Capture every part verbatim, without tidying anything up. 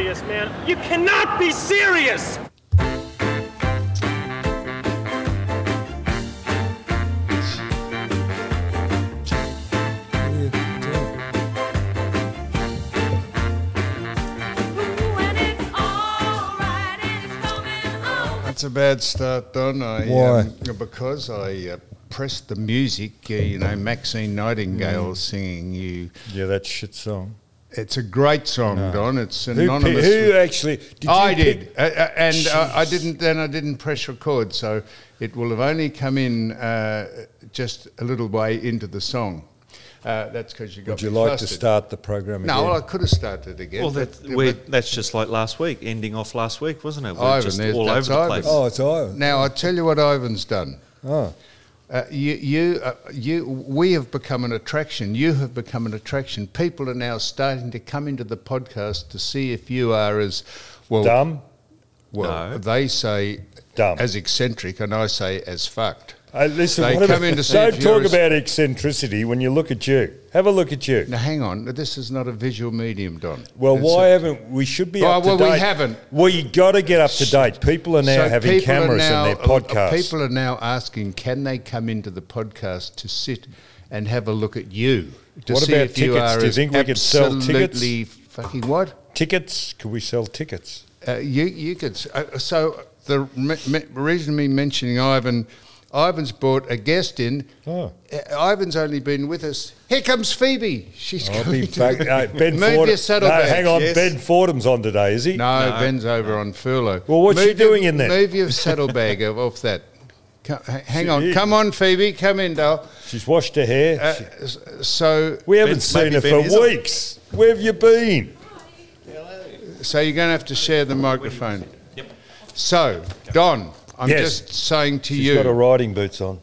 serious, man. You cannot be serious! It's a bad start, Don. I, Why? Um, because I uh, pressed the music, uh, you know, Maxine Nightingale mm. singing you. Yeah, that shit song. It's a great song, no. Don. It's who anonymous. Who, who actually? Did I you did, pick? uh, uh, and uh, I didn't. Then I didn't press record, so it will have only come in uh, just a little way into the song. Uh, that's because you got. Would you me like flustered. to start the program again? No, well, I could have started again. Well, but, that, we're, but that's just like last week, ending off last week, wasn't it? We're Ivan, just there's- all over that's the Ivan. place. Oh, it's Ivan. Now I tell you what Ivan's done. Oh. Uh, you, you, uh, you, we have become an attraction. You have become an attraction. People are now starting to come into the podcast to see if you are as well. Dumb? Well, No. they say Dumb. as eccentric, and I say as fucked. Uh, listen, They what come about, in to see don't if talk you're as- about eccentricity when you look at you. Have a look at you. Now, hang on. This is not a visual medium, Don. Well, It's why a- haven't we? Should be Well, up to well, we date. haven't. We got to get up to date. People are now So having people are cameras now- in their podcasts. People are now asking, can they come into the podcast to sit and have a look at you? To What see about if you tickets? are Do you as think we could sell tickets? absolutely fucking what? Tickets? Could we sell tickets? Uh, you you could. s- Uh, so the me, me, reason me mentioning Ivan, Ivan's brought a guest in. Oh. Uh, Ivan's only been with us. Here comes Phoebe. She's I'll coming be to back. Uh, Ben move Fordham. your saddlebag. No, hang on. Yes. Ben Fordham's on today, is he? No, No. Ben's over on furlough. Well, what's move she doing your, in there? Move your saddlebag of- off that. Co- h- hang She- on. Come on, Phoebe. Come in, doll. She's washed her hair. Uh, s- so, we haven't Ben- seen maybe her Ben for is on. weeks. Where have you been? so you're going to have to share the microphone. Yep. So, Don, I'm Yes. just saying to She's you. got her riding boots on.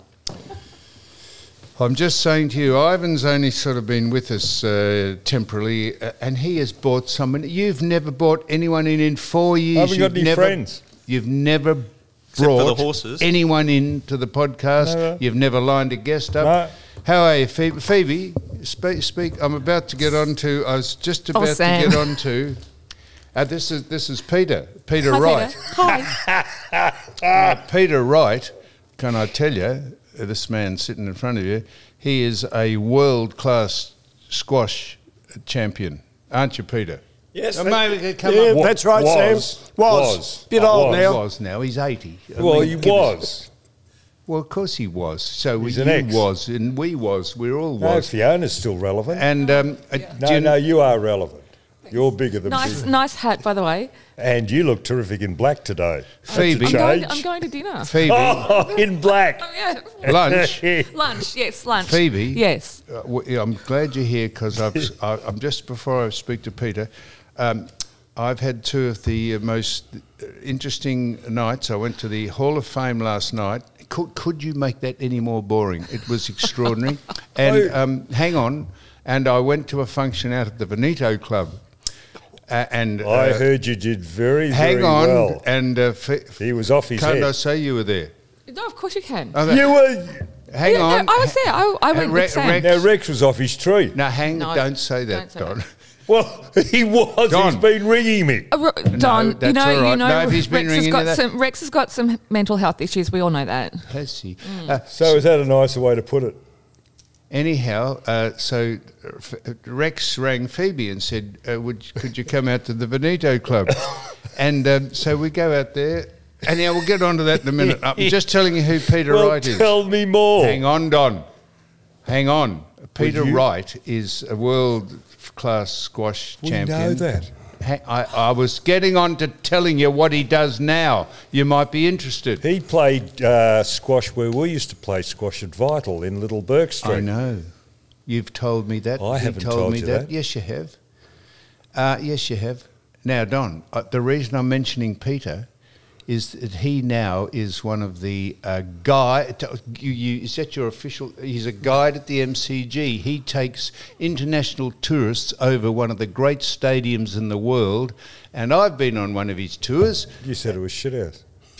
I'm just saying to you, Ivan's only sort of been with us uh, temporarily, uh, and he has bought someone. You've never brought anyone in in four years. I haven't got You've any never, friends. You've never for brought the horses. anyone into the podcast. Never. You've never lined a guest up. No. How are you, Phoebe? Phoebe, speak. speak. I'm about to get on to. I was just about to Sam. get on to. Uh, this is this is Peter. Peter Hi, Wright. Peter. Hi. Uh, Peter Wright, can I tell you, uh, this man sitting in front of you, he is a world-class squash champion, aren't you, Peter? Yes, Uh, that- maybe come yeah, up- that's right, Was. Sam. Was. Was. Bit Oh, old was. He now. was now. He's eighty. I Well, mean, he give us- was. Well, of course he was. So He's you an ex. was, and we was. We all No, was. Fiona's still relevant. And um, uh, do no, you no, you are relevant. You're bigger than Nice, me. nice hat, by the way. And you look terrific in black today. Phoebe. That's a I'm going, change. I'm going to dinner. Phoebe, Oh, in black. Oh, yeah. lunch. Lunch, yes, lunch. Phoebe. Yes. Uh, w- I'm glad you're here because I've, s- I- I'm just before I speak to Peter. Um, I've had two of the uh, most uh, interesting nights. I went to the Hall of Fame last night. Could, could you make that any more boring? It was extraordinary. And um, hang on, and I went to a function out at the Veneto Club. Uh, and uh, I heard you did very, hang very on, well. and uh, f- He was off his can't head. I say you were there? No, of course you can. Oh, that- You were. hang Yeah, no, on. I was there. I, I went Re- with Sam. Rex- Now Rex was off his tree. No, hang. No, don't say that, don't say Don. that. Well, he was. Don. He's been ringing me. Uh, Ro- Don, you that's know, all right. you know, No, if he's been Rex has ringing got you, that- some. Rex has got some mental health issues. We all know that. Has he? Mm. Uh, So is that a nicer way to put it? Anyhow, uh, so uh, F- Rex rang Phoebe and said, uh, "Would could you come out to the Veneto Club?" And um, so we go out there, and now we'll get on to that in a minute. I'm just telling you who Peter Well, Wright is. tell me more. Hang on, Don. Hang on. Peter you- Wright is a world-class squash We champion. know that. Ha- I, I was getting on to telling you what he does now. You might be interested. He played uh, squash where we used to play squash at Vital in Little Burke Street. I know. You've told me that. I You haven't told, told me you that. that. Yes, you have. Uh, yes, you have. Now, Don, uh, the reason I'm mentioning Peter is that he now is one of the uh, guide. You, you, is that your official? He's a guide at the M C G. He takes international tourists over one of the great stadiums in the world, and I've been on one of his tours. You said it was shit house.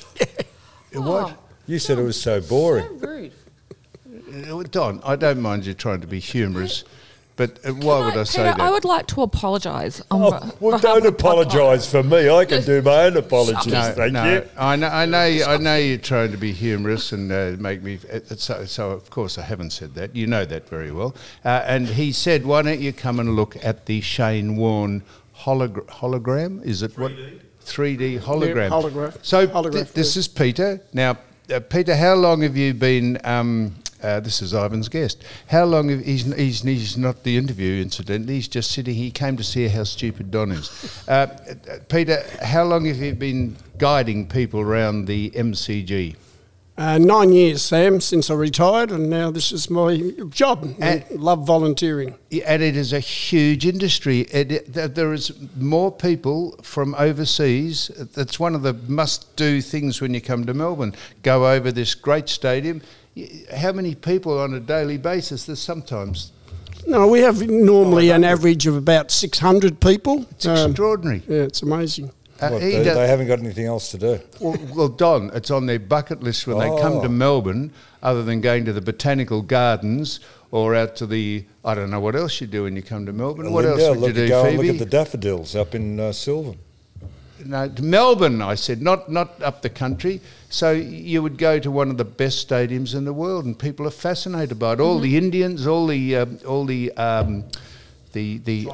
What? You said it was so boring. So rude. Uh, Don, I don't mind you trying to be humorous, But uh, why would I, Peter, say that? I would like to apologise. on Oh, be- well, behalf don't of the apologise for me. I can do my own apologies. No, Thank no, you. I know, I know, you, I know you're trying to be humorous and uh, make me. It's so, so, of course, I haven't said that. You know that very well. Uh, and he said, "Why don't you come and look at the Shane Warne holog- hologram? Is it what? three D hologram. Yeah, holograph. So Holograph, th- this yeah. is Peter. Now, uh, Peter, how long have you been? Um, uh, this is Ivan's guest. How long have he's, he's he's not the interview, incidentally. He's just sitting. He came to see how stupid Don is. Uh, uh, Peter, how long have you been guiding people around the M C G? Uh, nine years, Sam, since I retired, and now this is my job. I And- love volunteering. And it is a huge industry. It, it, th- there is more people from overseas. That's one of the must-do things when you come to Melbourne. Go over this great stadium. Y- How many people on a daily basis? There's sometimes. No, we have normally an average of about six hundred people. It's extraordinary. Yeah, it's amazing. Uh, What, he they, does- they haven't got anything else to do. well, well, Don, it's on their bucket list when they come to Oh. Melbourne, other than going to the Botanical Gardens or out to the, I don't know what else you do when you come to Melbourne. What Linda, else would look, you do, go Phoebe? and look at the daffodils up in uh, Sylvan. No, to Melbourne, I said, not not up the country. So you would go to one of the best stadiums in the world, and people are fascinated by it. All the Indians, all the um, all the um, the the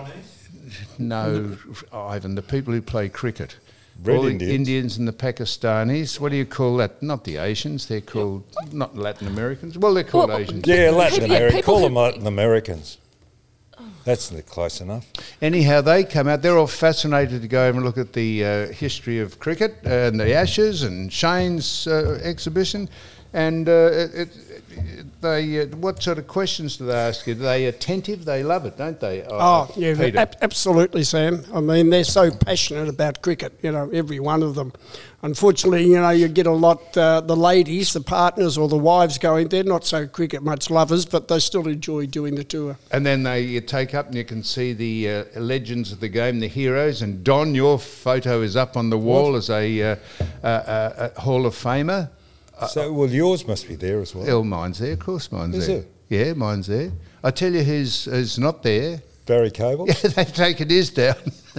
no, Ivan, the people who play cricket. Red all Indians. the Indians and the Pakistanis. What do you call that? Not the Asians. They're called not Latin Americans. Well, they're called Well, Asians. Yeah, Latin People- yeah, America. people Call who- them Latin Americans. That's the- close enough. Anyhow, they come out. They're all fascinated to go over and look at the uh, history of cricket and the Ashes and Shane's uh, exhibition. And uh, it, it, they, uh, what sort of questions do they ask you? Are they attentive? They love it, don't they? Oh, yeah, Peter? ab- absolutely, Sam. I mean, they're so passionate about cricket, you know, every one of them. Unfortunately, you know, you get a lot, uh, the ladies, the partners or the wives going, they're not so cricket much lovers, but they still enjoy doing the tour. And then they you take up and you can see the uh, legends of the game, the heroes. And Don, your photo is up on the wall as a, uh, uh, uh, a Hall of Famer. So, well, yours must be there as well. Oh, mine's there, of course mine's Is there. it? Yeah, mine's there. I tell you who's, who's not there. Barry Cable. Yeah, they've taken his down.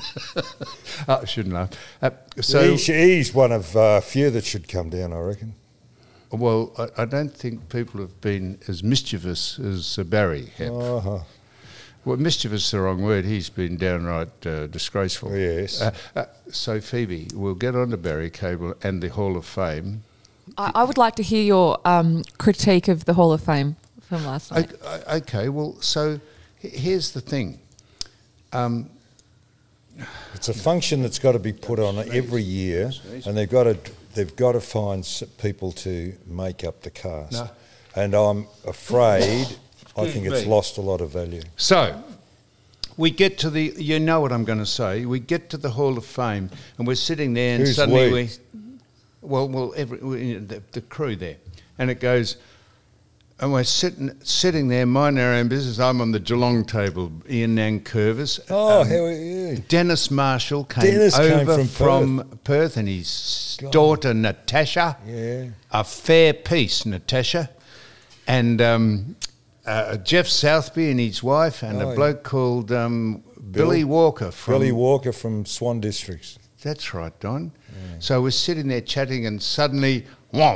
oh, I shouldn't laugh. Uh, so, he's, he's one of a uh, few that should come down, I reckon. well, I, I don't think people have been as mischievous as uh, Barry have. Uh-huh. Well, mischievous is the wrong word. He's been downright uh, disgraceful. Yes. Uh, uh, so, Phoebe, we'll get on to Barry Cable and the Hall of Fame. I, I would like to hear your um, critique of the Hall of Fame from last night. O- o- Okay, well, so h- here's the thing. Um, It's a function that's got to be put on every year, and they've got to they've got to find s- people to make up the cast. No. And I'm afraid, I think it's me. lost a lot of value. So, we get to the, you know what I'm going to say, we get to the Hall of Fame and we're sitting there and Who's suddenly we? we, well, well, every, we, the, the crew there, and it goes, and we're sitting sitting there, minding our own business. I'm on the Geelong table, Ian Nankervis. Oh, Um, how are you? Dennis Marshall came Dennis came over from from, Perth. and his daughter Natasha. Yeah. A fair piece, Natasha. And um, uh, Jeff Southby and his wife, and Oh, a yeah. bloke called um, Bill- Billy Walker from. Billy Walker from Swan Districts. That's right, Don. So we're sitting there chatting, and suddenly. That's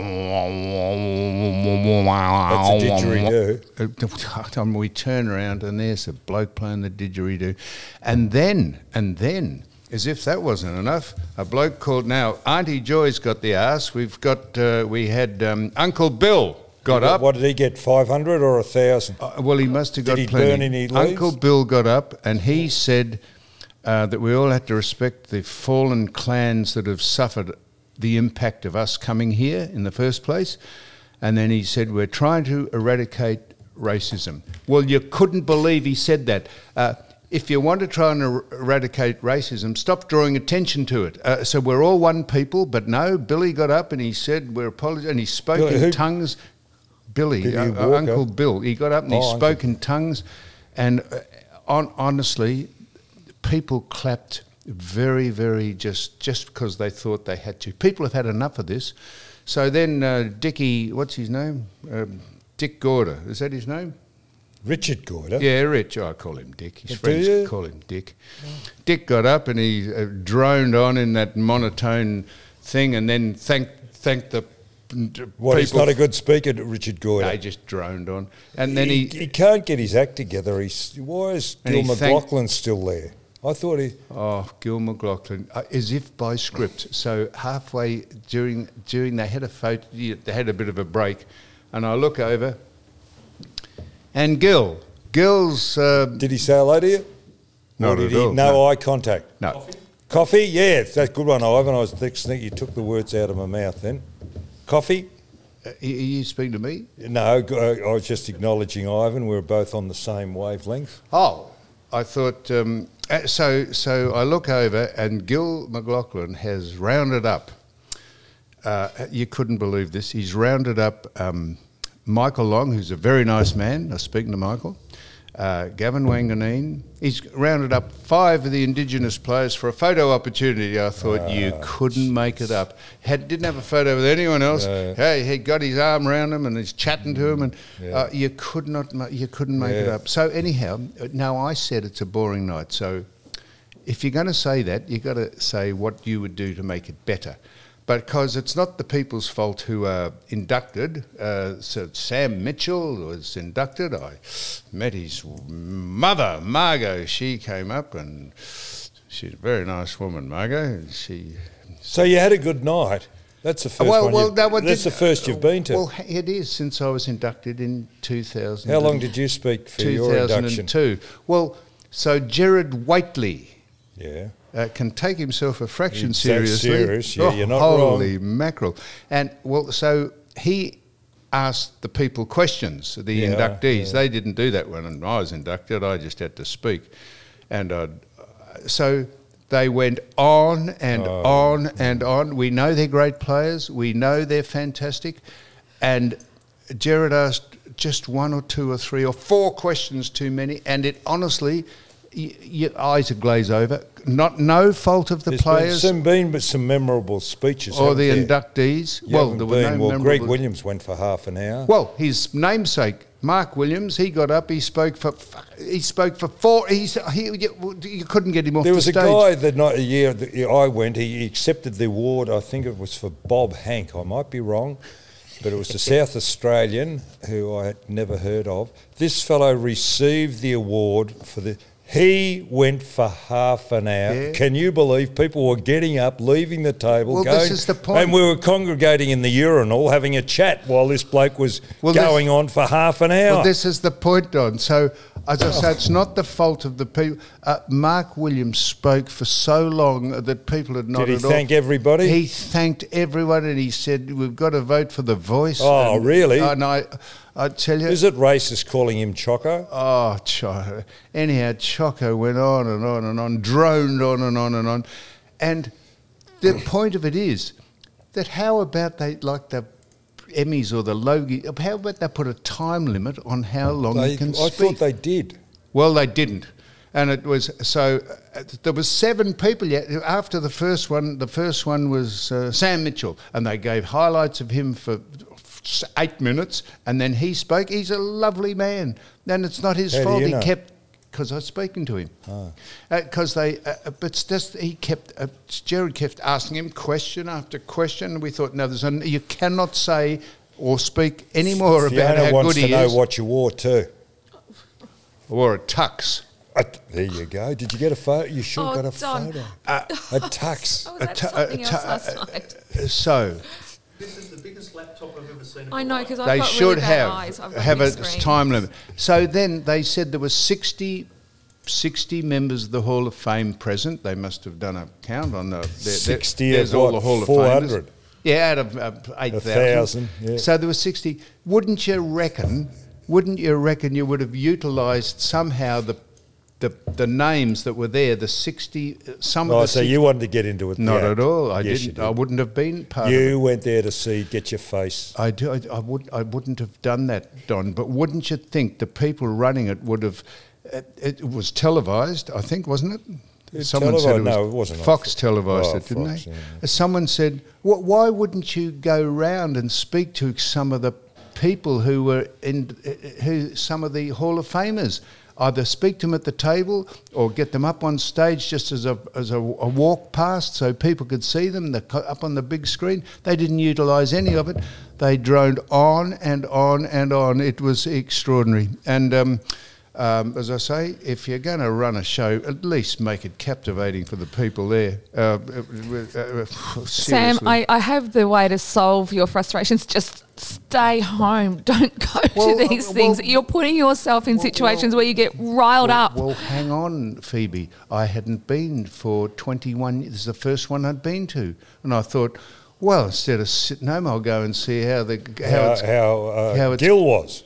a didgeridoo. And we turn around, and there's a bloke playing the didgeridoo. And then, and then, as if that wasn't enough, a bloke called, now, Auntie Joy's got the arse. We've got, uh, we had um, Uncle Bill got What- up. What did he get, five hundred or one thousand? Uh, well, he must have Did got he plenty. burn any leaves? Uncle Bill got up and he said uh, that we all had to respect the fallen clans that have suffered the impact of us coming here in the first place. And then he said, we're trying to eradicate racism. Well, you couldn't believe he said that. Uh, if you want to try and er- eradicate racism, stop drawing attention to it. Uh, so we're all one people, but no, Billy got up and he said, we're apologizing, and he spoke Billy in who? tongues. Billy, Billy uh, uh, Walker. Uncle Bill, he got up and he Oh, spoke Uncle- in tongues, and uh, on, honestly, people clapped very, very just just because they thought they had to. People have had enough of this. So then uh, Dickie, what's his name? Um, Dick Gorder, is that his name? Richard Goyder. Yeah, Rich. I call him Dick. His Do friends you? call him Dick. Dick got up and he uh, droned on in that monotone thing, and then thanked thanked the p- What, he's people. not a good speaker, Richard Goyder. They just droned on, and then he, he. he can't get his act together. He's, why is And Gil he thanked- McLaughlin still there? I thought he... Oh, Gil McLaughlin, uh, as if by script. So halfway during during they had a photo, they had a bit of a break, and I look over, and Gil, Gil's uh, Did he say hello to you? Not Or did at he, all, No, no. eye contact. no. Coffee? Yeah, that's a good one, Ivan. I was thinking you took the words out of my mouth then. Coffee? Uh, are you speaking to me? No, g- I was just acknowledging Ivan. We were both on the same wavelength. Oh, I thought. Um, uh, so so I look over, and Gil McLaughlin has rounded up. Uh, you couldn't believe this. He's rounded up um, Michael Long, who's a very nice man. I was speaking to Michael. Uh, Gavin Wanganeen. He's rounded up five of the Indigenous players for a photo opportunity. I thought you couldn't make it up. Had didn't have a photo with anyone else. No. Hey, he got his arm around him and he's chatting to him, and Yeah. uh, you could not, ma- you couldn't make it Yeah. up. So anyhow, now I said it's a boring night. So if you're going to say that, you've got to say what you would do to make it better. Because it's not the people's fault who are inducted. Uh, so Sam Mitchell was inducted. I met his mother, Margot. She came up, and she's a very nice woman, Margot. She. So you had a good night. That's the first well, one. well, you've- that one that's did- the first you've been to. Well, it is since I was inducted in two thousand. How long did you speak for your induction? two thousand two. Well, so Gerard Whateley. Yeah. Uh, can take himself a fraction He's that seriously. serious, yeah, Oh, you're not holy mackerel. And, well, so he asked the people questions, the Yeah, inductees. yeah. They didn't do that when I was inducted. I just had to speak. And I'd, so they went on and Oh. on and on. We know they're great players. We know they're fantastic. And Gerard asked just one or two or three or four questions too many, and it honestly... Y- your eyes would glaze over. Not no fault of the There's players been some, been but some memorable speeches. or haven't the there? inductees. You well, haven't there were been. no well, Greg memorable- Williams went for half an hour. Well, his namesake, Mark Williams, he got up. He spoke for. He spoke for four. He's, he you, you couldn't get him off there was the a stage. guy the night a year that I went. He accepted the award. I think it was for Bob Hank. I might be wrong, but it was the South Australian who I had never heard of. This fellow received the award for the. He went for half an hour. Yeah. Can you believe people were getting up, leaving the table, Well, going, this is the point. and we were congregating in the urinal having a chat while this bloke was Well, this- going on for half an hour. Well, this is the point, Don. So, as I say, it's not the fault of the people. Uh, Mark Williams spoke for so long that people had nodded Did he off. thank everybody? He thanked everyone, and he said, "We've got to vote for the Voice." Oh, and, really? And I, I tell you, Is it racist calling him Choco? Oh, Choco. Anyhow, Choco went on and on and on, droned on and on and on. And the point of it is that how about they, like the Emmys or the Logie, how about they put a time limit on how long They- you can I speak? thought they did. Well, they didn't. And it was, so uh, there was seven people yet. After the first one, the first one was uh, Sam Mitchell, and they gave highlights of him for eight minutes, and then he spoke. He's a lovely man. And it's not his How do fault. you He know? kept, because I was speaking to him. Because they, uh, but it's just, he kept, uh, Gerard kept asking him question after question, and we thought, no, there's an, you cannot say or speak any more about Fiona how wants good to he know is. what you wore too. I wore a tux. Uh, there you go. Did you get a photo? You sure Oh, got a Don. photo. Uh, a tux. I was A at tu- a something tu- else last night. So This is the biggest laptop I've ever seen. I know, because I've they got should really bad have eyes. I've got have a big screen. time limit. So then they said there were sixty, sixty members of the Hall of Fame present. They must have done a count on the their, sixty there's of all what, the Hall of four Famers. hundred? Yeah, out of uh, eight A thousand. thousand, yeah. So there were sixty. Wouldn't you reckon? Wouldn't you reckon you would have utilised somehow the the the names that were there, the sixty? Some Oh, of the so six- you wanted to get into it? not the at act. all. I Yes, you didn't. did. I wouldn't have been part of it. You went there to see, get your face. I do. I, I would. I wouldn't have done that, Don. But wouldn't you think the people running it would have? It, it was televised, I think, wasn't it? It Someone televised- said it was. no, it wasn't on Fox Fo- televised oh, it, didn't Fox, they? yeah. Someone said, "Wh- "Why wouldn't you go round and speak to some of the people who were in, who some of the Hall of Famers. Either speak to them at the table or get them up on stage just as a as a, a walk past so people could see them the, up on the big screen. They didn't utilise any of it. They droned on and on and on. It was extraordinary. And um, um, as I say, if you're going to run a show, at least make it captivating for the people there. Uh, uh, uh, Sam, I, I have the way to solve your frustrations. Just stay home. Don't go Well, to these uh, things. well- You're putting yourself in well, situations well- where you get riled well, up. Well, hang on, Phoebe. I hadn't been for twenty-one years. This is the first one I'd been to. And I thought, well, instead of sitting home, I'll go and see how the how, How, it's, how, uh, how it's- Gil was.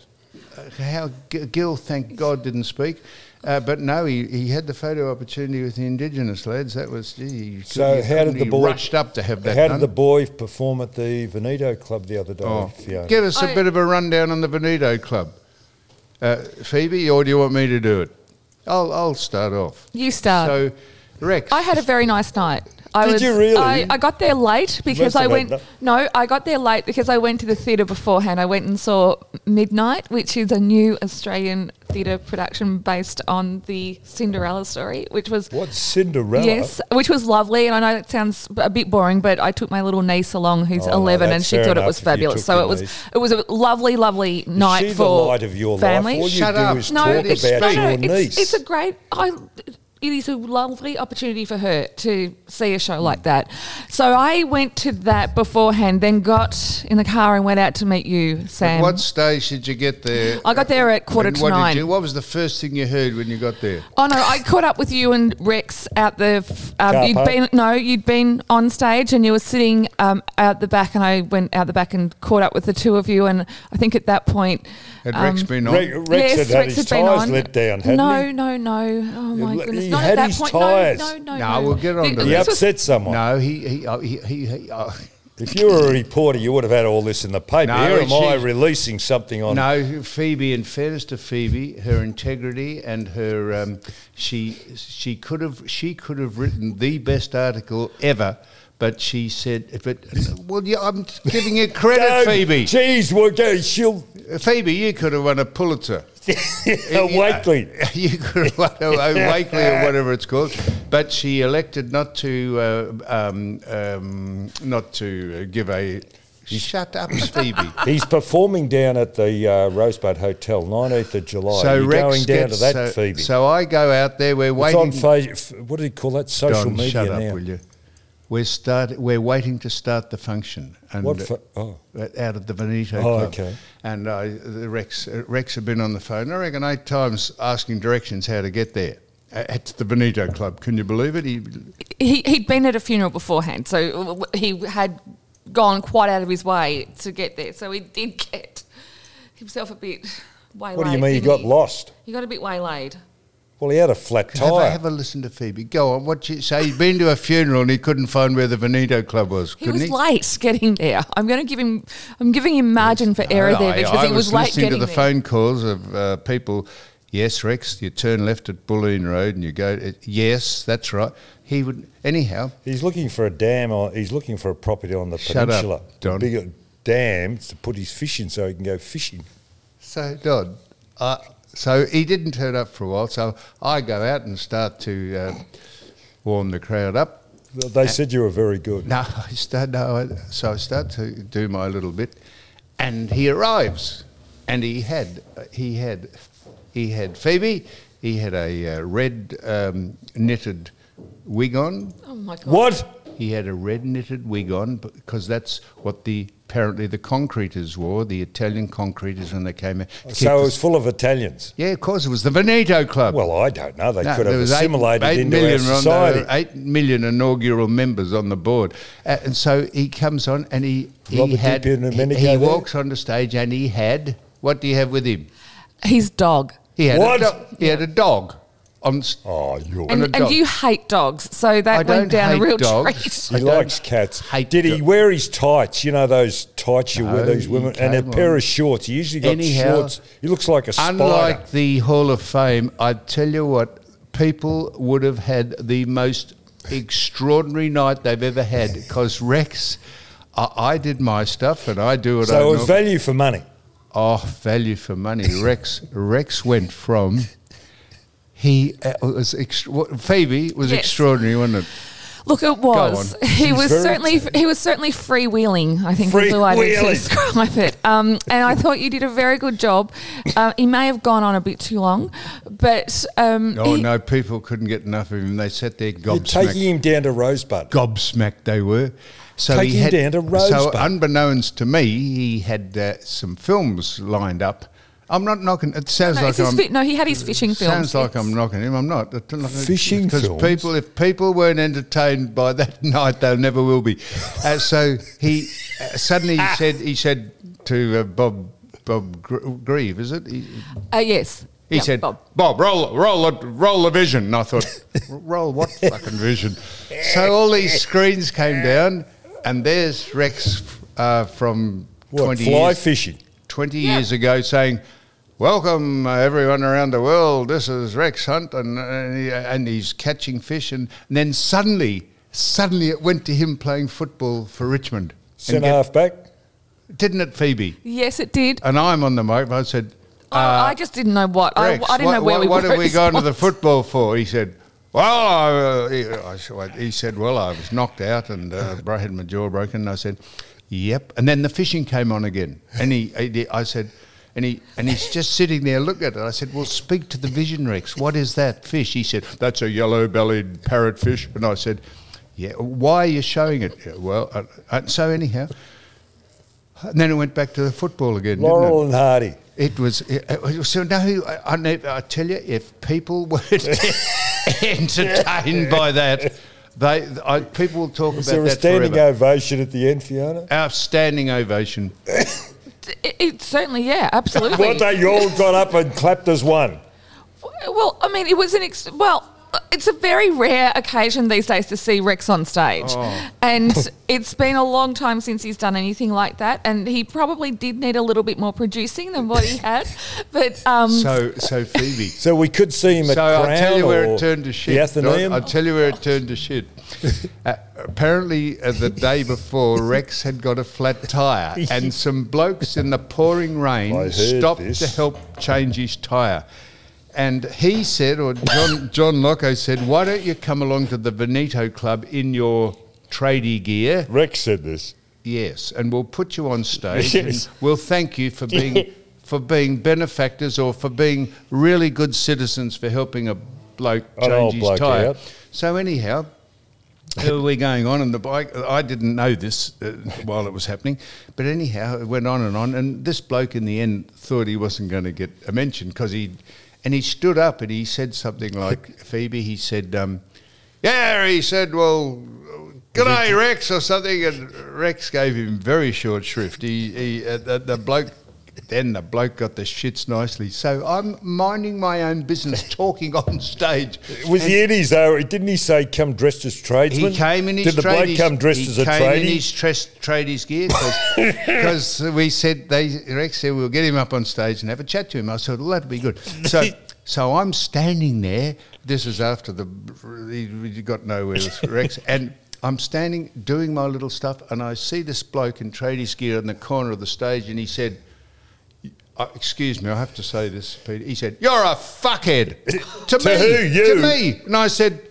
how G- Gil, thank God, didn't speak. Uh, but no, he, he had the photo opportunity with the Indigenous lads. That was, gee, you So could- you how did couldn't- the boy he rushed up to have that How done. did the boy perform at the Veneto Club the other day, Oh, Fiona? give us a I- bit of a rundown on the Veneto Club, uh, Phoebe, or do you want me to do it? I'll I'll start off. You start. So, Rex, I had a very nice night. I Did was, you really? I, I got there late because Must I have went. had No, I got there late because I went to the theatre beforehand. I went and saw Midnight, which is a new Australian theatre production based on the Cinderella story, which was What, Cinderella? yes, which was lovely. And I know it sounds a bit boring, but I took my little niece along, who's Oh, no, eleven, and that's she fair thought it enough was if you fabulous. took So your it was niece. it was a lovely, lovely night Is she for the light of your family. life? All Shut you up. do is No, talk it's- about no, your no, niece. it's, it's a great. I, it is a lovely opportunity for her to see a show like that. So I went to that beforehand, then got in the car and went out to meet you, at Sam. what stage did you get there? I got there at quarter And to what nine. Did you, what was the first thing you heard when you got there? Oh no, I caught up with you and Rex out the. f- Um, Car you'd park? been no, you'd been on stage and you were sitting um, out the back, and I went out the back and caught up with the two of you. And I think at that point, Had um, Rex been on? Re- Rex yes, had had Rex his had been tyres on. let down, hadn't no, he? no, no. Oh my He goodness, had not at that his point. tyres. No, no, no. No, no. we'll get on to Th- that. He this was- upset someone. No, he he uh, he, he, he uh, If you were a reporter, you would have had all this in the paper. No, Here am I she- releasing something on. No, Phoebe. In fairness to Phoebe, her integrity and her, um, she she could have she could have written the best article ever, but she said, "But well, yeah, I'm giving you credit, Don't- Phoebe. Geez, we're going, she'll. Phoebe, you could have won a Pulitzer. Wakely. You could have won a, a Wakely or whatever it's called, but she elected not to uh, um, um, not to give a. Shut up, Phoebe. He's performing down at the uh, Rosebud Hotel, nineteenth of July. So You're Rex going down gets, to that, so, Phoebe. So I go out there. We're it's waiting. on fa- what do you call that? Social Don, media shut up, now. will you? We're start. We're waiting to start the function. And What fa- oh. uh, out of the Veneto Oh, Club. okay. And I, the Rex, uh, Rex had been on the phone. I reckon eight times asking directions how to get there. Uh, At the Veneto Club. Can you believe it? He, he, he'd been at a funeral beforehand, so he had gone quite out of his way to get there. So he did get himself a bit waylaid. What do you mean he didn't got lost? He got a bit waylaid. Well, he had a flat have, a, tyre. have a listen to Phoebe. Go on. What you say? He'd been to a funeral and he couldn't find where the Veneto Club was. He couldn't was he? late getting there. I'm going to give him. I'm giving him margin for error there I- because I he was, late listening getting to the there. phone calls of uh, people. Yes, Rex, you turn left at Bulleen Road and you go. To, yes, that's right. He would anyhow. He's looking for a dam. On, he's looking for a property on the Shut up, peninsula. Don. A bigger dam to put his fish in so he can go fishing. So Dodd, uh, so he didn't turn up for a while. So I go out and start to uh, warm the crowd up. They said you were very good. No, I start. No, I, so I start to do my little bit, and he arrives, and he had he had he had Phoebe. He had a uh, red um, knitted wig on. Oh my god! What? He had a red knitted wig on because that's what the apparently the concreters wore, the Italian concreters when they came out. to keep So it the- was full of Italians. yeah, of course, it was the Veneto Club. Well, I don't know. They No, could there have was eight- assimilated eight into million our on the- society. eight million inaugural members on the board, uh, and so he comes on and he he Robert had Di Piero he, he there? walks on the stage and he had what do you have with him? His dog. He had What? A do- he had a dog. On st- Oh, you. And, a and dog. you hate dogs, so that I went don't down a hate real dogs. treat. He I don't likes cats. hate Did he do- wear his tights? You know those tights you wear, No, these he women, and a came pair on. of shorts. He usually got Anyhow, shorts. He looks like a spider. Unlike the Hall of Fame, I tell you what, people would have had the most extraordinary night they've ever had because Rex, I, I did my stuff and I do what I so it was know. value for money. Oh, value for money. Rex Rex went from he uh, was extra- Phoebe was Yes. extraordinary, wasn't it? Look, it was. on. He She's was very certainly he was certainly freewheeling, I think is the way to Freewheeling. describe it. Um, and I thought you did a very good job. Uh, he may have gone on a bit too long, but um, Oh he- no, people couldn't get enough of him. They sat there You're gobsmacked. taking him down to Rosebud. Gobsmacked they were. So Taking he him had, down to So Rosebud. unbeknownst to me, he had uh, some films lined up. I'm not knocking. It sounds no, like it's his I'm. fi- no, he had his fishing films. Sounds like yes. I'm knocking him. I'm not. Fishing Because films? people, if people weren't entertained by that night, they never will be. Uh, so he uh, suddenly he said he said to uh, Bob Bob Gr- Grieve, is it? He, Uh, yes. he Yeah, said, Bob. Bob, roll, roll, the, roll the vision. And I thought, roll what fucking vision? So all these screens came down, and there's Rex uh, from What, twenty fly years, fishing? twenty years ago saying, welcome uh, everyone around the world, this is Rex Hunt, and, and, he, and he's catching fish, and, and then suddenly, suddenly it went to him playing football for Richmond. And Centre get- half back. Didn't it, Phoebe? Yes, it did. And I'm on the mic, I said, Oh, I just didn't know what. I, Rex, I didn't what, know where what, we what were. have we at gone to this the point. football for? He said, well, I, uh, he, I, said- he said, well, I was knocked out and uh, I had my jaw broken. And I said, yep. And then the fishing came on again. And he, he I said, and he and he's just sitting there looking at it. I said, well, speak to the vision, Rex. What is that fish? He said, that's a yellow-bellied parrotfish. And I said, yeah, why are you showing it? Yeah, well, uh, uh, so anyhow, and then it went back to the football again, didn't it? Laurel and Hardy. It was, it, it was so no. I, I, never- I tell you, if people weren't entertained by that, they I, people will talk Was about there a that standing forever. ovation at the end, Fiona? Outstanding ovation. It, it certainly, yeah, absolutely. What they you all got up and clapped as one. Well, I mean, it was an ex- well. It's a very rare occasion these days to see Rex on stage, Oh. and it's been a long time since he's done anything like that. And he probably did need a little bit more producing than what he had. But um, So, so Phoebe. So we could see him at So I'll Crown tell you where or it turned to shit. The Athenaeum. I'll tell you where it turned to shit. Uh, apparently, uh, the day before, Rex had got a flat tyre, and some blokes in the pouring rain I heard stopped this. to help change his tyre. And he said, or John, John Locko said, why don't you come along to the Veneto Club in your tradie gear? Rex said this. Yes, and we'll put you on stage, Yes. and we'll thank you for being for being benefactors or for being really good citizens for helping a bloke An change old his bloke tyre. out. So anyhow, here we going on, and the bike. I didn't know this uh, while it was happening, but anyhow, it went on and on. And this bloke in the end thought he wasn't going to get a mention because he, and he stood up and he said something like, Phoebe. He said, um, "Yeah," he said, "Well, g'day, Rex," or something. And Rex gave him very short shrift. He, he uh, the, the bloke. Then the bloke got the shits nicely. So I'm minding my own business, talking on stage. It was And the Eddies though. Didn't he say come dressed as tradesman? he came in his Did the bloke tradies- come dressed he as a came in tradie? his tres- tradies gear because we said they Rex said we'll get him up on stage and have a chat to him. I said, well, that'd be good. So so I'm standing there. This is after the he got nowhere with Rex, and I'm standing doing my little stuff, and I see this bloke in tradies gear in the corner of the stage, and he said, uh, excuse me, I have to say this, Peter. He said, "You're a fuckhead." to, To me, who? You? To me. And I said,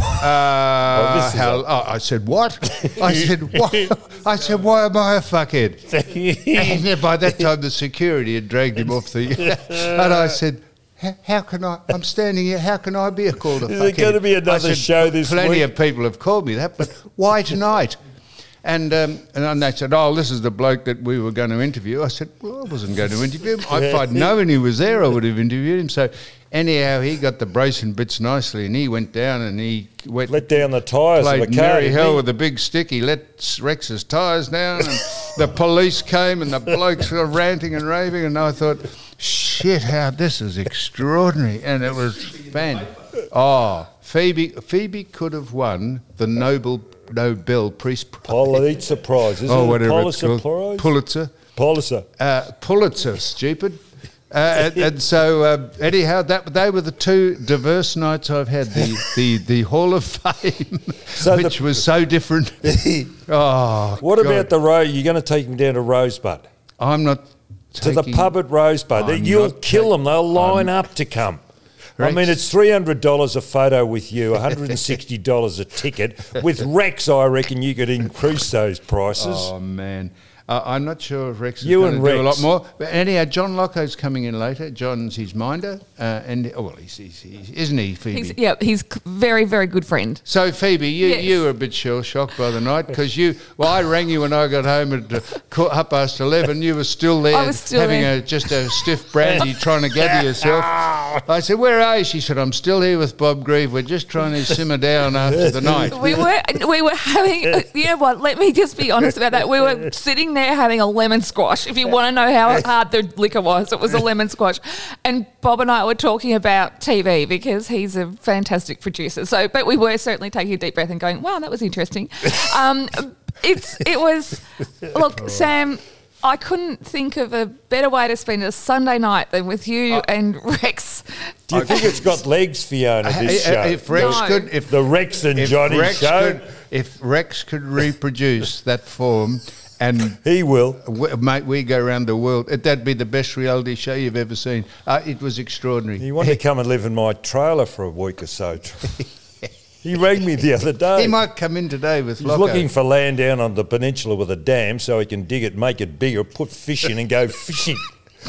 uh, this is hell, oh, I said, what? I said, what? I said, why am I a fuckhead? And then by that time, the security had dragged him off the... and I said, "How- how can I... I'm standing here, how can I be called a Is fuckhead? there going to be I another said, show this Plenty week? of people have called me that, but why tonight? And um, and then they said, oh, this is the bloke that we were going to interview. I said, well, I wasn't going to interview him. If I'd known he was there, I would have interviewed him. So anyhow, he got the bracing bits nicely, and he went down and he went... Let down the tyres of the Played car. merry didn't hell he? with a big stick. He let Rex's tyres down, and the police came, and the blokes were ranting and raving, and I thought, shit, how this is extraordinary, and it was fan. Oh, Phoebe, Phoebe could have won the Nobel Nobel Peace Prize. Pulitzer Prize, isn't Oh, it? whatever it's Pulitzer called. Prize? Pulitzer. Pulitzer. Uh, Pulitzer, stupid. Uh, and, and so, um, anyhow, that they were the two diverse nights I've had. The the, the Hall of Fame, So the- which was so different. Oh, What God. about the road? You're going to take him down to Rosebud. I'm not. to the taking- pub at Rosebud. I'm You'll not kill ta- them. They'll line up to come. I Rex- mean, it's three hundred dollars a photo with you, one hundred sixty dollars a ticket. With Rex, I reckon you could increase those prices. Oh man, uh, I'm not sure if Rex is You going and to do a Rex. lot more. But anyhow, John Locko's coming in later. John's his minder, uh, and oh well, he's, he's, he's isn't he, Phoebe? He's, yeah, he's c- very, very good friend. So Phoebe, you, Yes. you were a bit shell shocked by the night because you. Well, I rang you when I got home at uh, qu- half past eleven. You were still there, I was still having there. a just a stiff brandy, trying to gather yourself. I said, "Where are you?" She said, "I'm still here with Bob Grieve. We're just trying to simmer down after the night." We were we were having, you know what, let me just be honest about that. We were sitting there having a lemon squash. If you want to know how hard the liquor was, it was a lemon squash. And Bob and I were talking about T V because he's a fantastic producer. So, but we were certainly taking a deep breath and going, wow, that was interesting. Um, it's It was, look, Sam, I couldn't think of a better way to spend a Sunday night than with you and Rex. Do you think it's got legs, Fiona, this Uh, show? If Rex No. could, if the Rex and if Johnny Rex show, could, if Rex could reproduce that form, and he will. w- mate, we go around the world, it, that'd be the best reality show you've ever seen. Uh, it was extraordinary. He wanted to come and live in my trailer for a week or so. He rang me the other day. He might come in today with He's Locko. looking for land down on the peninsula with a dam so he can dig it, make it bigger, put fish in and go fishing.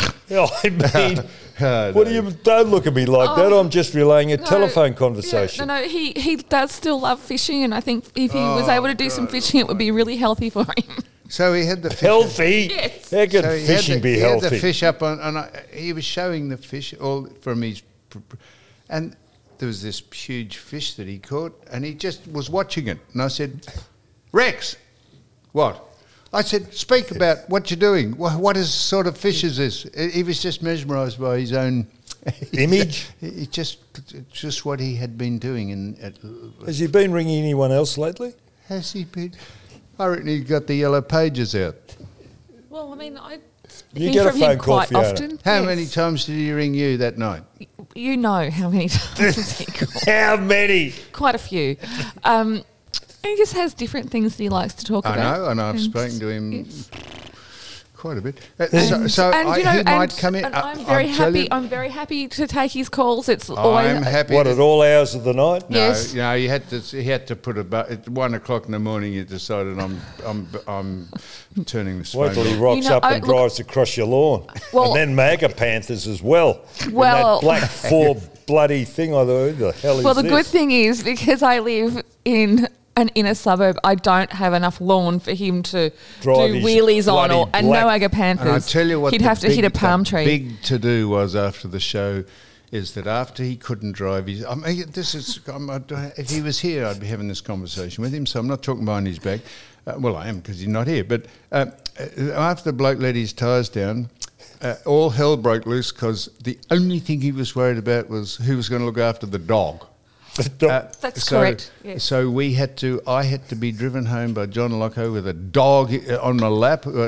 I mean, Oh, what no. do you, don't look at me like that. I'm just relaying a No, telephone yeah, conversation. no, no, he, he does still love fishing, and I think if he was able to do some fishing, it would be really healthy for him. So he had the fish. Healthy? Yes. How can So he had fishing the, be he healthy? had the fish up on, and I, he was showing the fish all from his, pr- pr- and there was this huge fish that he caught, and he just was watching it, and I said, "Rex, what?" I said, "Speak about what you're doing. What, what is sort of fish is this?" He was just mesmerised by his own Image? It just, just what he had been doing, and at, Has he been ringing anyone else lately? has he been? I reckon he got the yellow pages out. Well, I mean, I You hear get a from phone him call, quite Fiona. often. How Yes. many times did he ring you that night? You know how many times he called. How many? Quite a few. Um, he just has different things that he likes to talk I about. know, and I've And- spoken to him yes. quite a bit. Uh, so so and I, you know, he and, might come in. and I- I'm very I'll tell happy. you- I'm very happy to take his calls. It's always I'm happy. What, to- at all hours of the night? No, Yes. you know, he had to. He had to put a. bu- At one o'clock in the morning, he decided I'm. I'm. I'm turning this Wait phone till he off. rocks You know, up I- and look- drives across your lawn. Well- and then MAGA Panthers as well. In Well- that black four bloody thing. I thought, who the hell is Well, the this? good thing is because I live in an inner suburb, I don't have enough lawn for him to Drive do his wheelies on, or bloody and black- no Aga Panthers. And I tell you what, he'd the have to big, hit a palm the tree. Big to do was after the show, is that after he couldn't drive his. I mean, this is. I'm, I don't- if he was here, I'd be having this conversation with him. So I'm not talking behind his back. Uh, well, I am because he's not here. But uh, uh, after the bloke let his tyres down, uh, all hell broke loose because the only thing he was worried about was who was going to look after the dog. Uh, That's so, correct, yes. So we had to. I had to be driven home by John Locko with a dog on my lap, uh,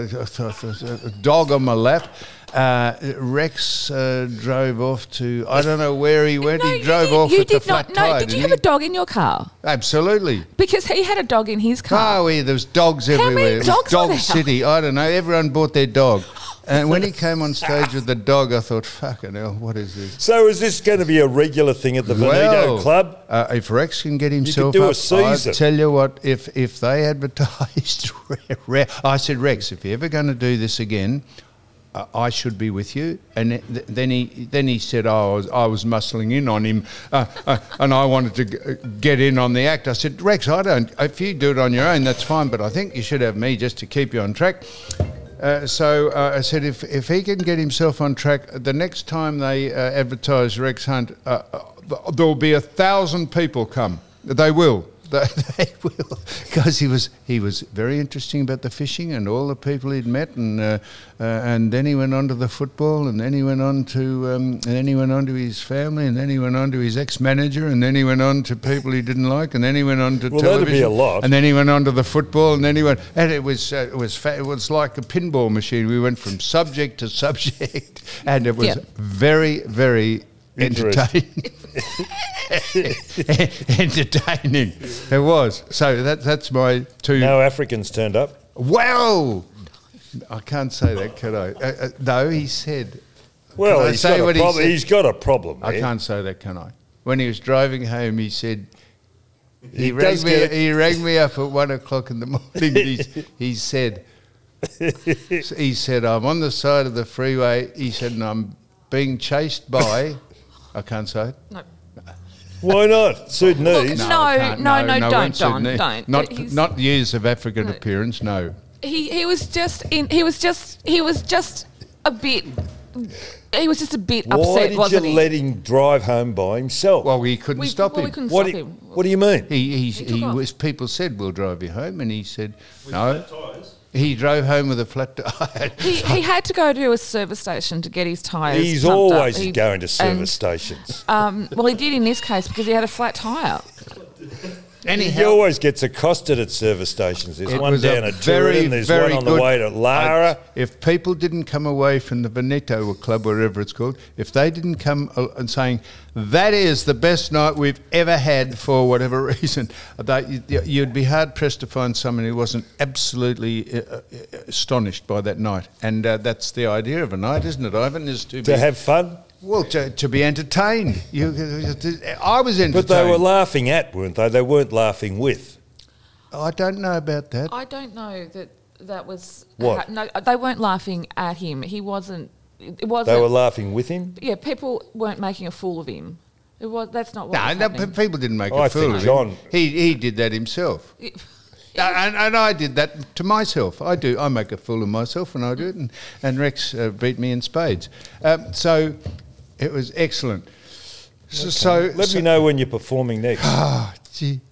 a dog on my lap. Uh, Rex uh, drove off to. I don't know where he went. No, he you drove did- off you with the did flat not. tire. No, did you didn't have he? a dog in your car? Absolutely. Because he had a dog in his car. Oh, yeah, there was dogs many everywhere. It was dogs were Dog there? City. I don't know. Everyone bought their dog. And when he came on stage with the dog, I thought, fucking hell, what is this? So is this going to be a regular thing at the Veneto Well, Club? Uh, if Rex can get himself do a up, season. I tell you what, if if they advertised, Re- I said, Rex, if you're ever going to do this again, uh, I should be with you. And th- then he then he said, oh, I was, I was muscling in on him, uh, uh, and I wanted to g- get in on the act. I said, Rex, I don't. If you do it on your own, that's fine, but I think you should have me just to keep you on track. Uh, so uh, I said, if if he can get himself on track, the next time they uh, advertise Rex Hunt, uh, uh, there will be a thousand people come. They will. They, they will, because he was he was very interesting about the fishing and all the people he'd met, and uh, uh, and then he went on to the football, and then he went on to um, and then he went on to his family, and then he went on to his ex-manager, and then he went on to people he didn't like, and then he went on to Well, that'd television, be a lot. and then he went on to the football, and then he went, and it was uh, it was fa- it was like a pinball machine. We went from subject to subject, and it was Yep. very very Interesting. entertaining. Entertaining. It was. So that that's my two. No Africans turned up. Wow. I can't say that, can I? Uh, uh, no, he said. Well, Can I he's say got, what a he problem. said? He's got a problem. I there. can't say that, can I? When he was driving home, he said. He, He rang does me. get a- He rang me up at one o'clock in the morning. And he, he said. He said, "I'm on the side of the freeway." He said, "And I'm being chased by." I can't say it. No. Why not? Sudanese. Look, I No, can't. no, no, it don't, won't suit Don, me. don't. Not He's- not years of African No. appearance. No. He he was just in. He was just he was just a bit. He was just a bit Why upset, did wasn't you he? let him drive home by himself? Well, we couldn't we, stop well, him. we couldn't what, stop do, him. what do you mean? He he, He he, took off. was. People said, "We'll drive you home," and he said, With "No." flat tyres. He drove home with a flat tire. He, he had to go to a service station to get his tyres. He's pumped up. always He- going to service and, stations. Um, well, he did in this case because he had a flat tyre. He Anyhow, always gets accosted at service stations. There's it one was a down at very, Turin, there's very one on the good- way to Lara. I- if people didn't come away from the Veneto Club, whatever it's called, if they didn't come uh, and saying that is the best night we've ever had for whatever reason, they, you- you'd be hard pressed to find someone who wasn't absolutely uh, uh, astonished by that night. And uh, that's the idea of a night, isn't it, Ivan? Is to, To be, have fun. well, to, to be entertained. You, I was entertained. But they were laughing at, weren't they? They weren't laughing with. I don't know about that. I don't know that that was What? no, they weren't laughing at him. He wasn't. It wasn't. They were laughing with him. yeah, people weren't making a fool of him. It was. That's not what. No, was no, happening. people didn't make I a fool think of John- him. He he did that himself. Uh, and, and I did that to myself. I do. I make a fool of myself when I do it, and, and Rex uh, beat me in spades. Um, so it was excellent. So, so Let so, me know when you're performing next. Ah, gee.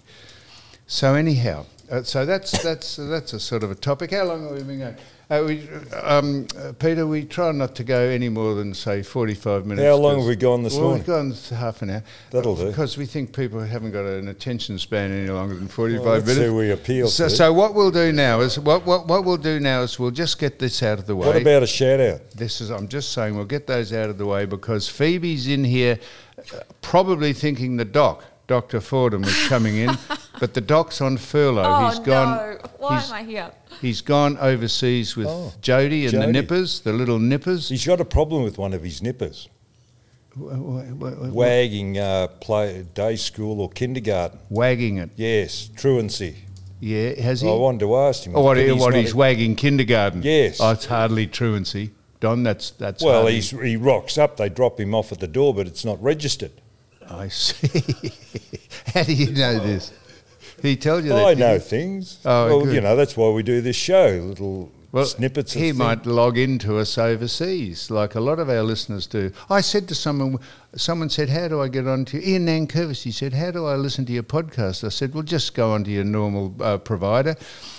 So anyhow, uh, so that's that's that's a sort of a topic. How long have we been going? Uh, we, um, uh, Peter, we try not to go any more than say forty-five minutes. How long have 'cause- we gone this well, morning? We've gone half an hour. That'll do. Because we think people haven't got an attention span any longer than forty-five Well, that's minutes. who we appeal so, to. So what we'll do now is what, what what we'll do now is we'll just get this out of the way. What about a shout out? This is, I'm just saying, we'll get those out of the way because Phoebe's in here uh, probably thinking the doc, Doctor Fordham, was coming in, but the doc's on furlough. Oh he's gone, no! Why he's, am I here? he's gone overseas with Oh, Jody and the Jody. nippers, the little nippers. He's got a problem with one of his nippers. Wha- wha- wha- wha- Wagging uh, play day school or kindergarten. Wagging it. Yes, truancy. Yeah, has he? I wanted to ask him. Oh, what, but he, what not he's a- wagging kindergarten? Yes. Oh, it's hardly truancy. Don, that's that's. Well, hardly- he's, he rocks up. They drop him off at the door, but it's not registered. I see. How do you know this? He told you that. I did know he? things. Oh, well, good. you know that's why we do this show. Little Well, snippets. he of might thing. log into us overseas, like a lot of our listeners do. I said to someone, someone said, "How do I get onto Ian Nankervis?" He said, "How do I listen to your podcast?" I said, "Well, just go onto your normal uh, provider."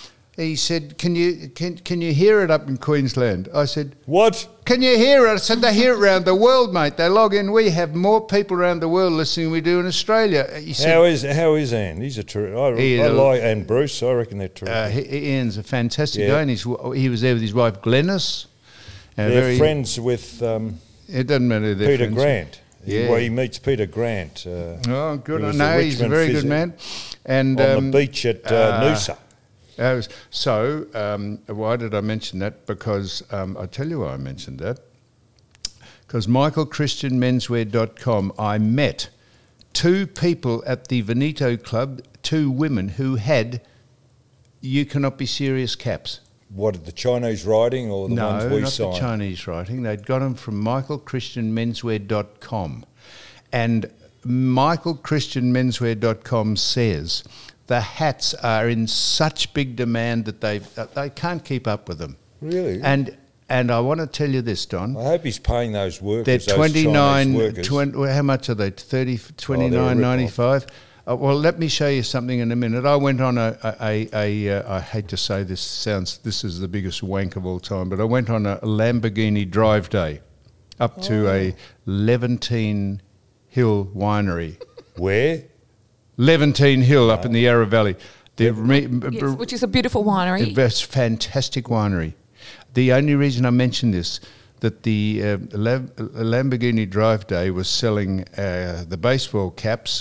He said, "Can you can can you hear it up in Queensland?" I said, What? "Can you hear it?" I said, "They hear it around the world, mate. They log in. We have more people around the world listening than we do in Australia." He said, How is how is Anne? He's a ter- I, He I is a- like and Bruce. I reckon they're terrific. Uh, he, Ian's a fantastic Yeah. guy, and he's, he was there with his wife Glenys. Uh, they're very- friends with um, It doesn't matter. who they're Peter friends. Grant. He- Yeah. well, he meets Peter Grant. Uh, Oh, good. who I was know the he's a Richmond very good physio- man. And on um, the beach at uh, uh, Noosa. I was- so, um, why did I mention that? Because um, I tell you why I mentioned that. Because michael christian menswear dot com, I met two people at the Veneto Club, two women who had "You Cannot Be Serious" caps. What, the Chinese writing or the no, ones we not signed? the Chinese writing. They'd got them from michael christian menswear dot com. And michael christian menswear dot com says the hats are in such big demand that they uh, they can't keep up with them. Really? And and I want to tell you this, Don. I hope he's paying those workers, They're those twenty-nine, Chinese workers. twenty, well, how much are they? thirty, Oh, twenty-nine ninety-five. Uh, well, let me show you something in a minute. I went on a, a, a, a uh, I hate to say this, sounds, this is the biggest wank of all time, but I went on a Lamborghini drive day up to Oh. a Levantine Hill winery. Where? Levantine Hill up in the Yarra Valley. The re- Yes, which is a beautiful winery. It's a fantastic winery. The only reason I mention this, that the uh, Lam- Lamborghini Drive Day was selling uh, the baseball caps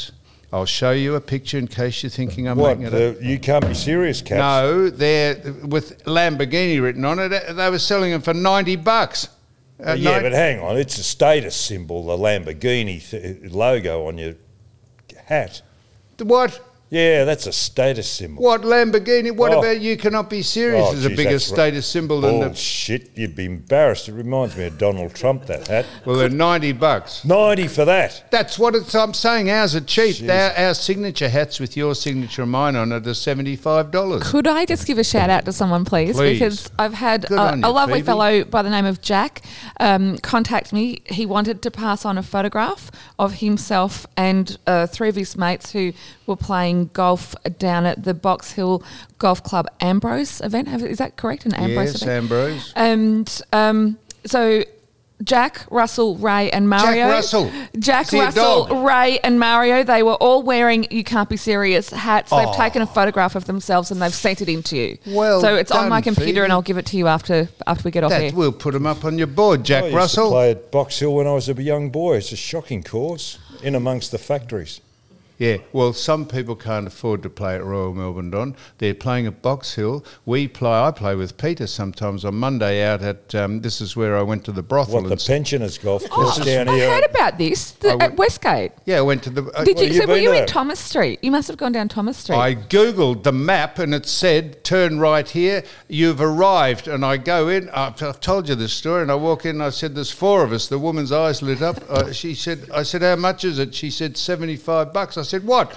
I'll show you a picture in case you're thinking I'm What? making it up. The, you can't be serious, Caps. No, they're with Lamborghini written on it. They were selling them for ninety bucks. Uh, yeah, nine- but hang on. It's a status symbol, the Lamborghini th- logo on your hat. What? Yeah, that's a status symbol. What Lamborghini? What Oh. about you cannot be serious Oh, is a geez, bigger that's right. status symbol than the. Bullshit, you'd be embarrassed. It reminds me of Donald Trump, that hat. Well, they're ninety bucks. ninety for that. That's what it's, I'm saying. Ours are cheap. Jeez. Our, our signature hats with your signature and mine on it are seventy-five dollars. Could I just give a shout out to someone, please? Please. Because I've had Good a, on you, a lovely Phoebe. fellow by the name of Jack um, contact me. He wanted to pass on a photograph of himself and uh, three of his mates who were playing golf down at the Box Hill Golf Club Ambrose event. Have- Is that correct? An Ambrose Yes, event? Ambrose. And um, so Jack, Russell, Ray, and Mario. Russell. Jack, Is he a Russell, dog? Ray, and Mario. They were all wearing "You Can't Be Serious" hats. They've Oh. taken a photograph of themselves and they've sent it in to you. Well so it's on my done, computer, Phoebe. and I'll give it to you after after we get off That here. we'll put them up on your board, Jack I used Russell. to play at Box Hill when I was a young boy. It's a shocking course in amongst the factories. Yeah, well, some people can't afford to play at Royal Melbourne, Don. They're playing at Box Hill. We play. I play with Peter sometimes on Monday out at. Um, this is where I went to the brothel. What, the and s- pensioners golf Oh, course down I here? heard about this the, I at went- Westgate. yeah, I went to the. uh, Did well, you? you So were been you there? in Thomas Street? You must have gone down Thomas Street. I googled the map and it said turn right here. You've arrived, and I go in. I've, I've told you this story, and I walk in. and I said, "There's four of us." The woman's eyes lit up. Uh, she said, "I said, how much is it?" She said, seventy-five bucks." I said, "What?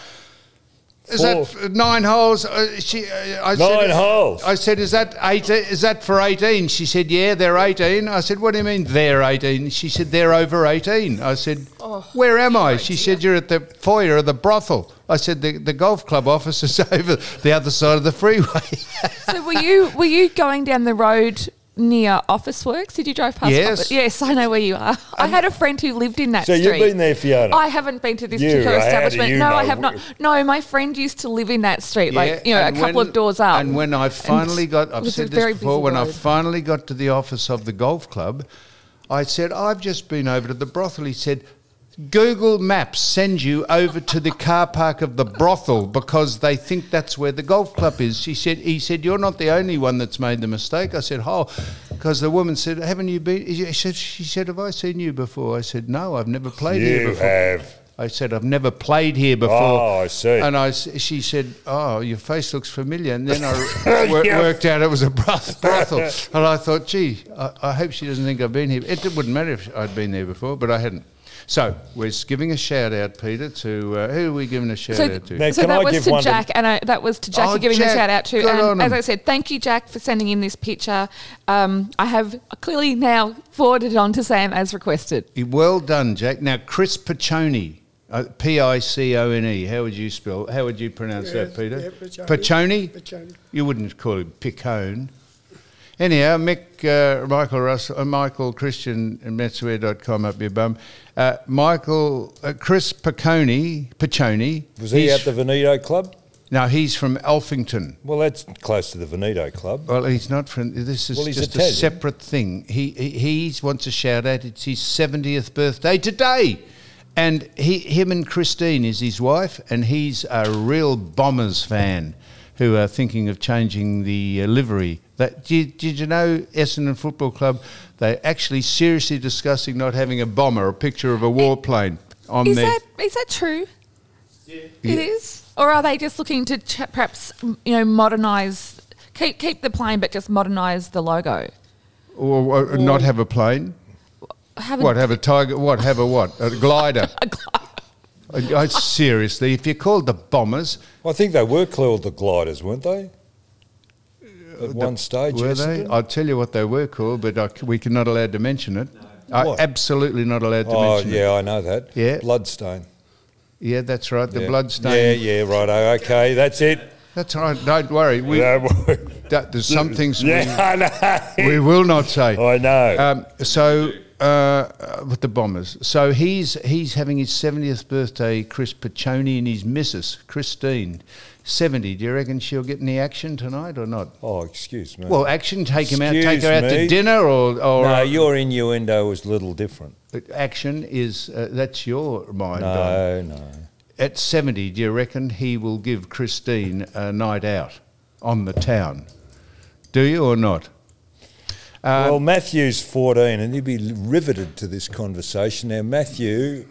Is that Four. f- nine holes?" Uh, she, uh, I Nine said, holes. I said, "Is that eight? Is that for eighteen?" She said, "Yeah, they're eighteen." I said, "What do you mean they're eighteen?" She said, "They're over eighteen." I said, "Where am I?" She said, "You're at the foyer of the brothel." I said, "The the golf club office is over the other side of the freeway." So were you were you going down the road near Office Works? Did you drive past? Yes. Office? Yes, I know where you are. I had a friend who lived in that So street. you've been there, Fiona? I haven't been to this You, particular how do establishment. you No, I know? have not. No, my friend used to live in that street, like you know, a and couple when- of doors up. And when I finally got, it I've was a said very this before, busy when I road. finally got to the office of the golf club, I said, "I've just been over to the brothel." He said, "Google Maps sends you over to the car park of the brothel because they think that's where the golf club is." She said, "He said, you're not the only one that's made the mistake." I said, "Oh," because the woman said, "Haven't you been?" He said, "She said, have I seen you before?" I said, "No, I've never played here You before." have. I said, "I've never played here before." Oh, I see. And I, s- she said, "Oh, your face looks familiar." And then I wor- Yeah. worked out it was a broth- brothel. And I thought, gee, I, I hope she doesn't think I've been here. It wouldn't matter if I'd been there before, but I hadn't. So we're giving a shout out, Peter, to uh, who are we giving a shout So, out to? Now, so can that I was give to one to- Jack, and I, that was to Jack. Oh, You're giving Jack, a shout out to. good on And as him. I said, thank you, Jack, for sending in this picture. Um, I have clearly now forwarded it on to Sam as requested. Well done, Jack. Now, Chris Piccioni, uh, P I C O N E. How would you spell? How would you pronounce that, Yes, Peter? yeah, Piccioni. Piccioni? Piccioni. You wouldn't call it Picone. Anyhow, Mick, uh, Michael Russell, uh, Michael Christian and Metswear dot com up your bum. Uh, Michael, uh, Chris Picconi, Piccioni. Was he he's- at the Veneto Club? No, he's from Alphington. Well, that's close to the Veneto Club. Well, he's not from. This is Well, he's just Italian. a separate thing. He he he's wants a shout out. It's his seventieth birthday today, and he him and Christine is his wife, and he's a real Bombers fan, who are thinking of changing the uh, livery. That did, did you know Essendon Football Club? They're actually seriously discussing not having a bomber, a picture of a warplane on Is their. that is that true? Yeah. It is, or are they just looking to ch- perhaps you know modernise, keep keep the plane, but just modernise the logo? or, or not have a plane? Have a- What have a tiger? What have a what? A glider? a glider. I, I, seriously, if you're called the Bombers, I think they were called the Gliders, weren't they? At one stage, were they? Essendon? I'll tell you what they were called, but I c we are not allowed to mention it. I, What? absolutely not allowed to Oh, mention yeah, it. I know that. Yeah. Bloodstain. Yeah, that's right. The yeah. bloodstain. Yeah, yeah, righto. Okay, that's it. That's right. Don't worry. We, No, that, there's some things yeah, I know. we, we will not say. I know. Um, so uh, uh, with the Bombers. So he's he's having his seventieth birthday. Chris Piccioni and his missus Christine, seventy. Do you reckon she'll get any action tonight or not? oh, excuse me. Well, action. Take him out. Take Excuse her out to me. dinner, or or no, uh, your innuendo was a little different. action is uh, that's your mind. Don. No, no. at seventy, do you reckon he will give Christine a night out on the town? Do you or not? Uh, Well, Matthew's fourteen, and he'd be riveted to this conversation. Now, Matthew,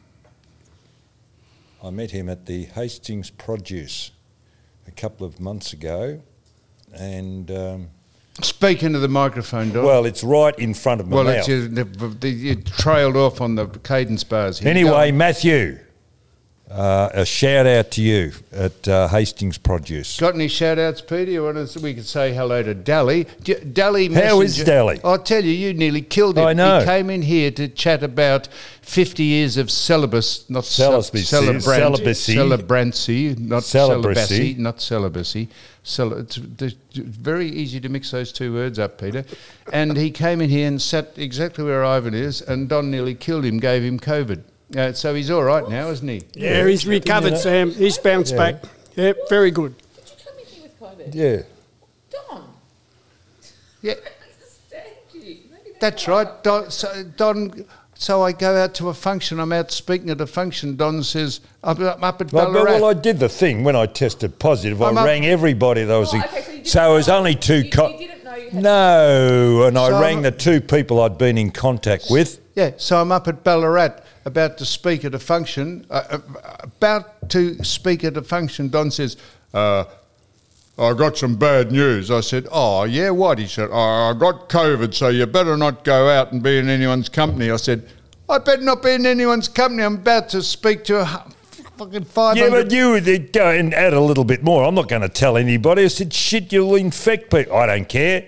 I met him at the Hastings Produce a couple of months ago, and um, speak into the microphone, Don. well, it's right in front of my well, mouth. it's, you, the, the, you trailed off on the cadence bars here. Anyway, Go. Matthew, uh, a shout out to you at uh, Hastings Produce. Got any shout-outs, Peter? You want us, we could say hello to Dally. D- Dally How is Messenger- Dally? I'll tell you, you nearly killed him. I know. He came in here to chat about fifty years of celibus, not cel- Celibacy. celebrant- Celibacy. celebrancy, not Celibacy. celibacy, not celibacy. Cel- it's, it's very easy to mix those two words up, Peter. And he came in here and sat exactly where Ivan is, and Don nearly killed him, gave him COVID. Uh, so he's all right now, isn't he? Yeah, he's recovered, Sam. He's bounced Yeah. back. Yeah, very good. Did you come in here with COVID? Yeah. Don. Yeah. I understand you. Maybe That's right, Don. So, Don. So I go out to a function. I'm out speaking at a function. Don says, "I'm up up at Well, Ballarat." well, I did the thing when I tested positive. I'm I up- rang everybody that was. Oh, in- okay, so you didn't so it was know- only two. you- co- you didn't know you had- No, and I So rang I'm- the two people I'd been in contact with. Yeah, so I'm up at Ballarat about to speak at a function. Uh, uh, about to speak at a function. Don says, uh, "I got some bad news." I said, "Oh yeah, what?" He said, "Oh, I got COVID, so you better not go out and be in anyone's company." I said, "I better not be in anyone's company. I'm about to speak to a hu- fucking five Yeah, hundred." but you would go and add a little bit more. I'm not going to tell anybody. I said, "Shit, you'll infect people." I don't care.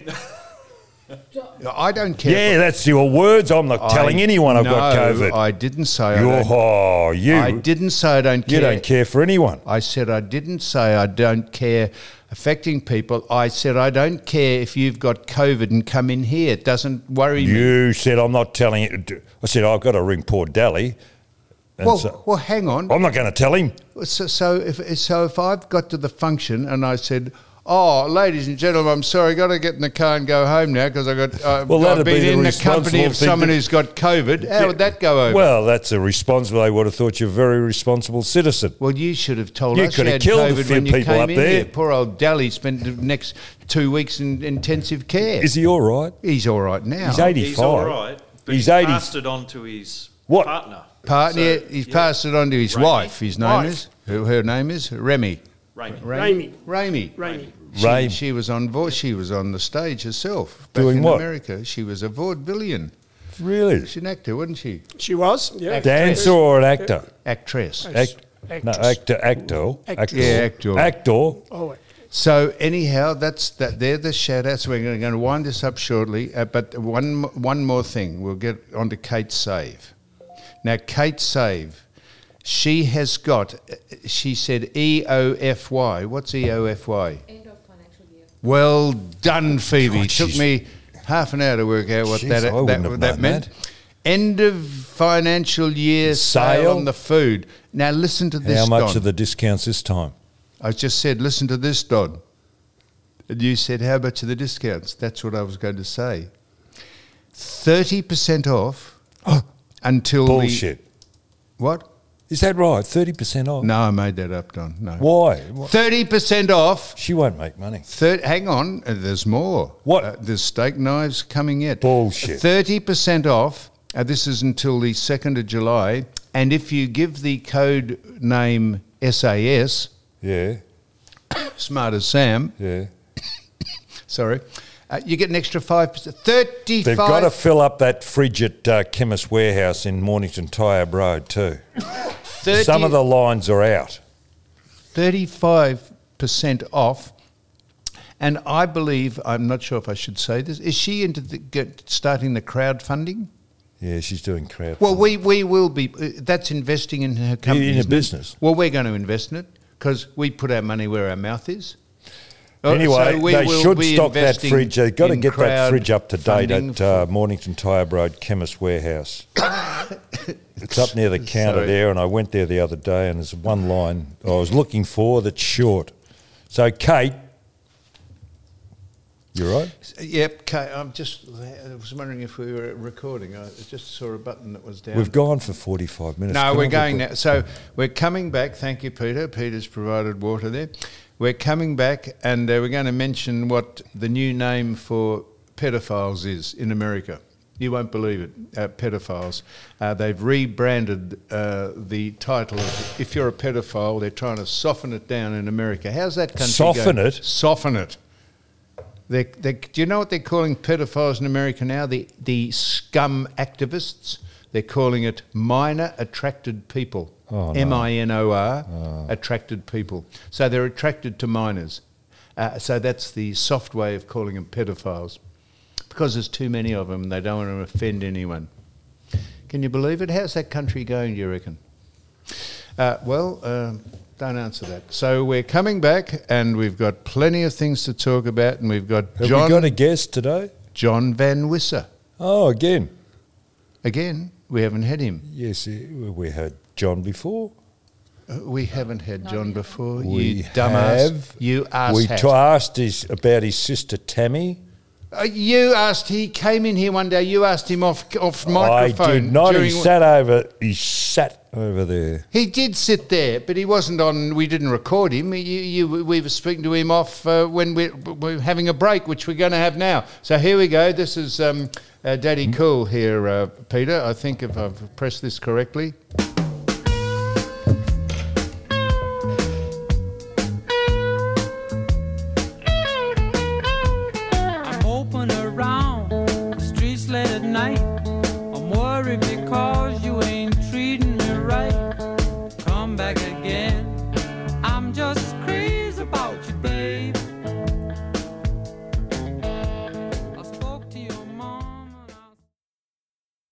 I don't care. Yeah, that's your words. I'm not telling I- anyone I've got no, COVID. I didn't say I You're, don't. oh, you. I didn't say I don't care. You don't care for anyone. I said I didn't say I don't care affecting people. I said I don't care if you've got COVID and come in here. It doesn't worry me. You said I'm not telling it. I said I've got to ring poor Dally. And Well, so- well, hang on. I'm not going to tell him. So, so if so, if I've got to the function and I said, "Oh, ladies and gentlemen, I'm sorry, I got to get in the car and go home now because I got uh, Well, I've that'd be been the in the company responsible of thing someone to- who's got COVID." How would that go over? Well, that's a responsible. They would have thought you're a very responsible citizen. Well, you should have told You us could you have had killed a COVID few when you people came up in there. here. Poor old Dally spent the next two weeks in intensive care. Is he all right? He's all right now. He's eighty-five. He's all right, but He's he's, eighty. passed it on to his What? partner. Partner, So, he's yeah. passed it on to his Rami. wife. His name Wife. is who? Her name is Remy. Rami. Rami. Rami. Rami. She, Rami. she was on voice. She was on the stage herself back Doing in what? America. She was a vaudevillian. Really? She's an actor, wasn't she? She was, yeah. Dancer or an actor? Actress. Act, no, Actress. actor, actor, Actress. actor, Yeah, actor. actor. Oh, So anyhow, that's that. They're the shout-outs. We're going to wind this up shortly. Uh, but one one more thing. We'll get on to Kate Save. Now, Kate Save, she has got. uh, She said E O F Y. What's E O F Y? End of financial year. Well done, Phoebe. God, It took she's- me half an hour to work out what Jeez, that I that, wouldn't have that known meant. End of financial year sale, Sale? on the food. Now listen to this. How much Don. are the discounts this time? I just said, listen to this, Don. And you said, how much are the discounts? That's what I was going to say. thirty percent off until Bullshit. the... What? Is that right? thirty percent off? No, I made that up, Don. No. Why? What? thirty percent off. She won't make money. Third, hang on, uh, there's more. What? Uh, there's steak knives coming yet. Bullshit. thirty percent off. Uh, this is until the second of July. And if you give the code name S A S, Yeah, smart as Sam, yeah. sorry, uh, you get an extra five percent. thirty-five They've got to fill up that fridge at uh, Chemist Warehouse in Mornington Tyab Road too. thirty Some of the lines are out. thirty-five percent off. And I believe, I'm not sure if I should say this, is she into the, get, starting the crowdfunding? Yeah, she's doing crowd. Well, we, we will be. Uh, that's investing in her company. In a isn't it? business. Well, we're going to invest in it because we put our money where our mouth is. Uh, Anyway, so we they will should be stock that investing fridge. They've got to in get that fridge up to date crowdfunding at for- uh, Mornington Tyab Road Chemist Warehouse. It's up near the counter Sorry. there, and I went there the other day, and there's one line I was looking for that's short. So, Kate, You're right. Yep, okay, I'm just, I was wondering if we were recording. I just saw a button that was down. We've gone for forty-five minutes. No, Can we're I have a going quick- now. So we're coming back. Thank you, Peter. Peter's provided water there. We're coming back, and uh, we're going to mention what the new name for pedophiles is in America. You won't believe it, uh, pedophiles. Uh, they've rebranded uh, the title of if you're a pedophile, they're trying to soften it down in America. How's that country Soften going? it? Soften it. They, they, do you know what they're calling pedophiles in America now? The, the scum activists. They're calling it minor attracted people. Oh, no. M I N O R, attracted people. So they're attracted to minors. Uh, so that's the soft way of calling them pedophiles. Because there's too many of them, they don't want to offend anyone. Can you believe it? How's that country going, do you reckon? Uh, well, uh, don't answer that. So we're coming back, and we've got plenty of things to talk about, and we've got Have John, we got a guest today? John Van Wisser. Oh, again. Again, we haven't had him. Yes, eh, we had John before. Uh, We haven't had John before. We you dumbass. have. You ass We hat. t- asked his, about his sister Tammy. Uh, you asked, he came in here one day, you asked him off off microphone. I did not. He during- sat over. He sat over there. He did sit there, but he wasn't on, we didn't record him. You, you, we were speaking to him off uh, when we're, we're having a break, which we're going to have now. So here we go. This is um, uh, Daddy Cool here, uh, Peter. I think if I've pressed this correctly.